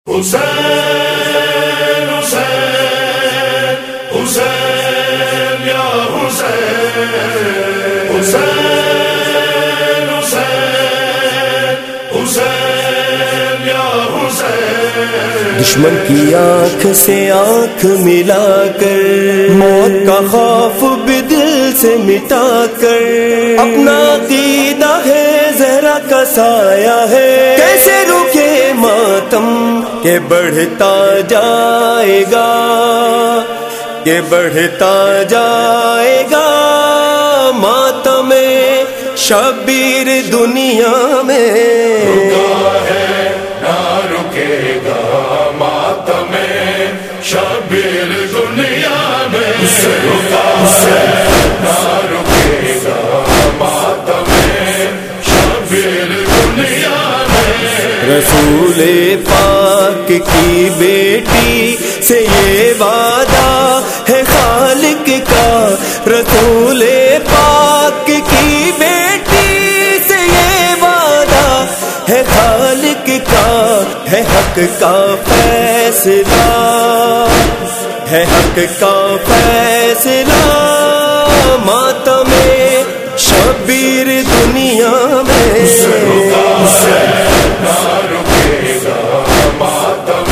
حسین حسین حسین یا حسین حسین حسین حسین یا حسین دشمن کی آنکھ سے آنکھ ملا کر موت کا خوف بھی دل سے مٹا کر اپنا عقیدہ ہے زہرا کا سایہ ہے کیسے رکے ماتم کہ بڑھتا جائے گا کہ بڑھتا جائے گا ماتم شبیر دنیا میں رکا ہے نہ رکے گا ماتم شبیر دنیا میں رکا ہے نہ رکے گا ماتم شبیر دنیا میں رسول پاک کی بیٹی سے یہ وعدہ ہے خالق کا رسول پاک کی بیٹی سے یہ وعدہ ہے خالق کا ہے حق کا فیصلہ ہے حق کا فیصلہ ماتم شبیر دنیا میں رکا ہے نہ رکے گا ماتم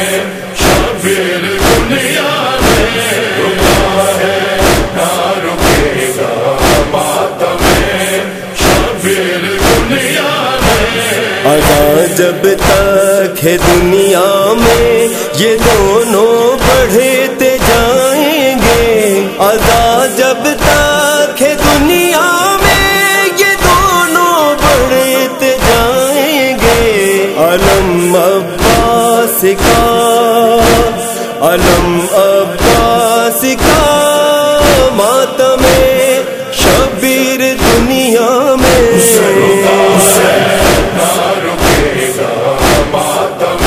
شبیر دنیا میں رکا ہے نہ رکے گا ماتم شبیر دنیا میں اذاں جب تک ہے دنیا میں یہ دونوں بڑھتے جائیں گے اذاں جب تک ہے دنیا میں یہ دونوں بڑھتے جائیں گے علم عباس کا علم عباس کا ماتم شبیر دنیا میں رکا ہے نہ رکے گا ماتم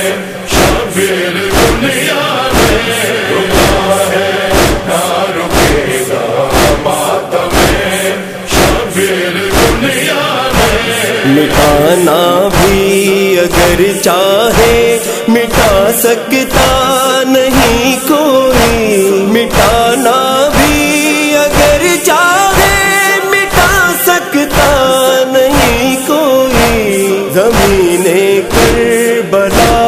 شبیر دنیا میں رکا ہے نہ رکے گا ماتم شبیر دنیا میں مٹانا بھی اگر چاہے مٹا سکتا نہیں کوئی مٹانا بھی اگر چاہے مٹا سکتا نہیں کوئی زمین کربلا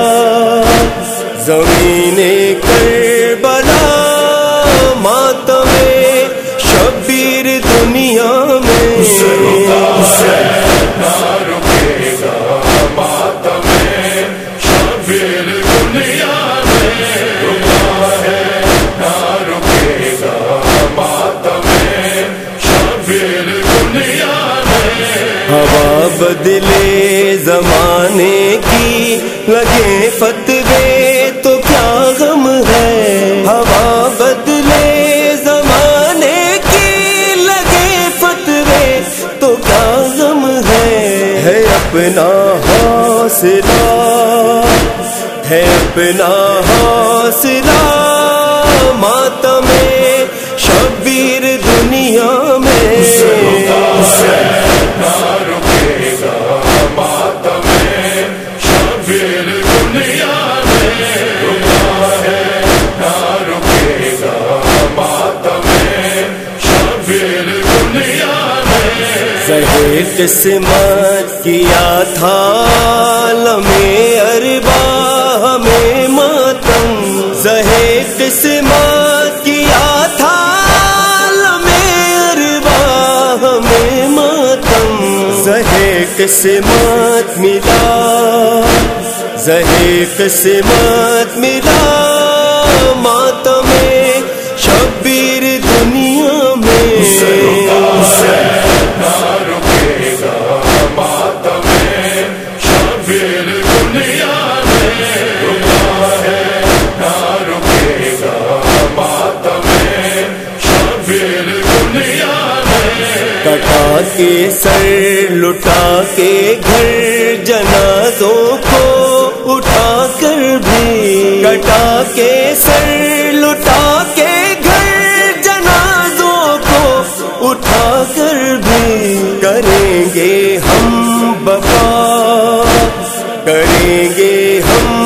زمین کربلا ماتم شبیر دنیا میں رکا ہے نہ رکے گا ماتم شبیر دنیا میں رکا ہے نہ رکے گا ماتم شبیر دنیا میں ہوا بدلے زمانے کی لگے فتوے تو کیا غم ہے ہوا بدلے زمانے کی لگے فتوے تو کیا غم ہے اپنا حوصلہ ہے اپنا حوصلہ ماتم شبیر دنیا میں رکا ہے نہ رکے گا ماتم شبیر دنیا میں رکا ہے نہ رکے گا ماتم شبیر دنیا میں زہر قسمت کیا تھا عالم ارواح میں ماتم زہر قسمت کیا تھا عالم ارواح میں ماتم زہر قسمت ملا زہر قسمت ملا ماتم شبیر دنیا میں رکا ہے نہ رکے گا ماتم شبیر دنیا میں رکا ہے نہ رکے گا ماتم شبیر دنیا میں کٹا کے سر لٹا کے گھر جنازوں کو اٹھا کر بھی کٹا کے سر لٹا کے گھر جنازوں کو اٹھا کر بھی کریں گے ہم وفا کریں گے ہم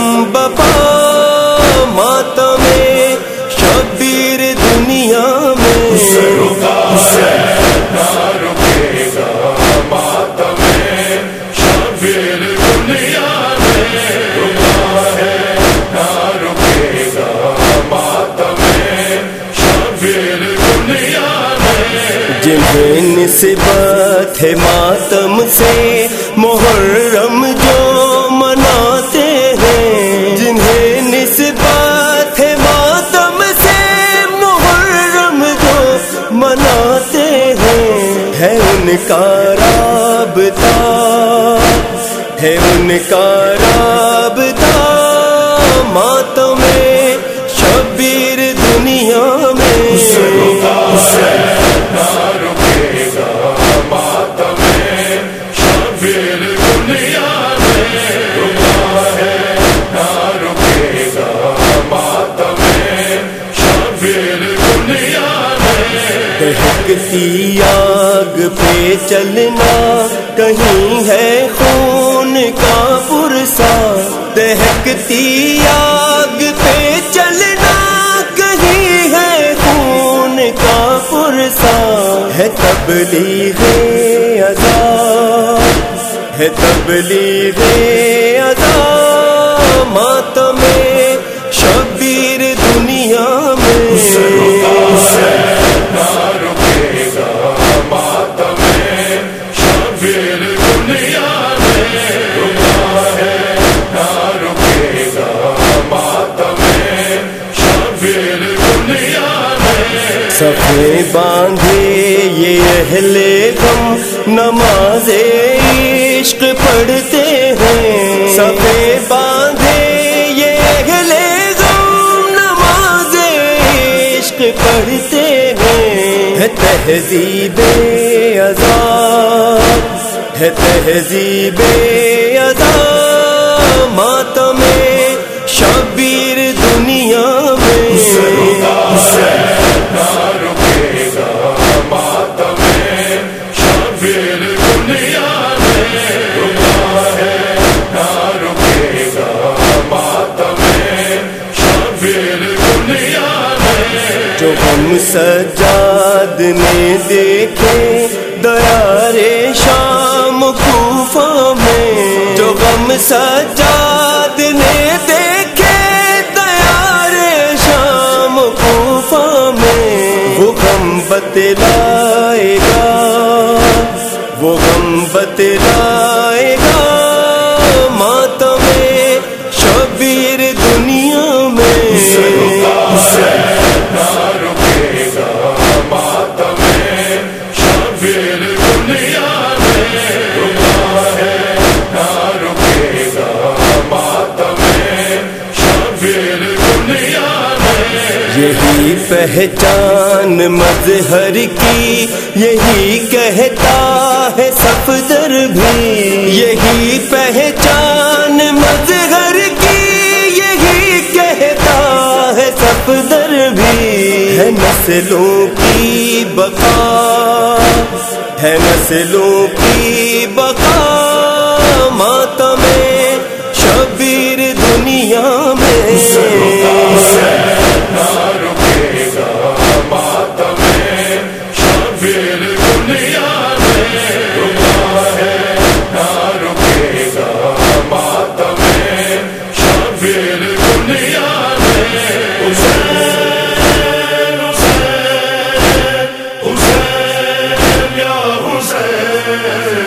بپا ماتم شبیر دنیا میں رکا ہے نہ رکے گا ماتم شبیر دنیا میں رکا ہے نہ رکے گا ماتم شبیر دنیا میں جنہیں نسبت ہے ماتم سے محرم جو مناتے ہیں جنہیں نسبت ہے ماتم سے محرم جو مناتے ہیں ہے ان کا رابطہ ہے ان کا رابطہ ماتم شبیر دنیا میں رکا ہے نہ رکے گا ماتم شبیر دنیا میں رکا ہے نہ رکے گا ماتم شبیر دنیا میں دہکتی آگ پہ چلنا کہیں ہے خون کا پرسا دہکتی آگ پہ چلنا کہیں ہے خون کا پرسا ہے تبلیغ عذاب ہے تبلیغ عذاب ماتم شبیر دنیا میں نہ رکے گا ماتم شبیر دنیا میں رکا ہے نہ رکے گا ماتم شبیر دنیا میں صفیں باندھے یہ اہل غم نماز عشق پڑھتے ہیں صفیں باندھے یہ اہل غم نماز عشق پڑھتے ہیں ہے تہذیب عذاب ہے تہذیب عذاب ماتم شبیر دنیا میں نہ رکے گا ماتم شبیر دنیا میں رکا ہے نہ رکے گا ماتم شبیر دنیا میں جو ہم سجاد نے دیکھے دیار شام کوفہ میں جو غم سجاد نے دیکھے دیار شام کوفہ میں وہ غم بتلائے گا وہ غم بتلائے گا ماتم شبیر دنیا میں نہ رکے گا ماتم شبیر دنیا میں رکا ہے نہ رکے گا ماتم شبیر دنیا میں یہی پہچان مظہر کی یہی کہتا ہے صفدر بھی یہی پہچان مظہر کی یہی کہتا ہے صفدر بھی ہے نسلوں کی بقا ہے نسلوں کی بقا ماتم شبیر دنیا میں نہ رکے گا ماتم شبیر دنیا میں رکا ہے نہ رکے گا ماتم شبیر دنیا میں حسین حسین حسین یا حسین